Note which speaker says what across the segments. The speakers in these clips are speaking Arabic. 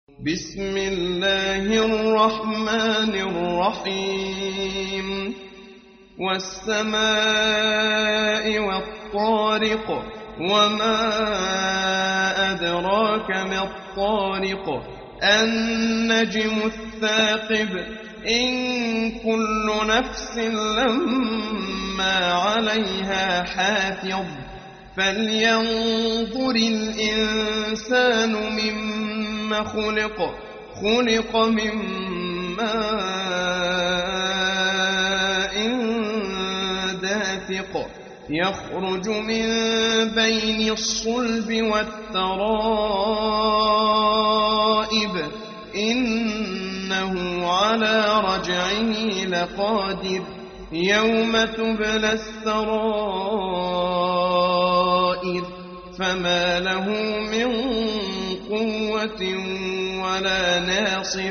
Speaker 1: بسم الله الرحمن الرحيم والسماء والطارق وما أدراك ما الطارق النجم الثاقب إن كل نفس لما عليها حافظ فلينظر الإنسان مما خلق من ماء دافق يخرج من بين الصلب والترائب إنه على رجعه لقادر يوم تبلى السرائر فما له من قوة ولا ناصر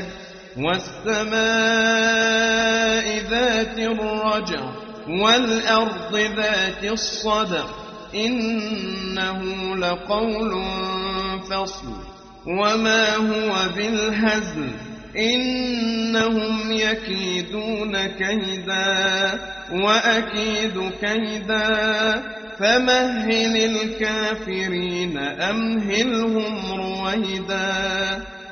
Speaker 1: والسماء ذات الرجع والأرض ذات الصدع إنه لقول فصل وما هو بالهزل إنهم يكيدون كيدا وأكيد كيدا فمهل الكافرين أمهلهم رويدا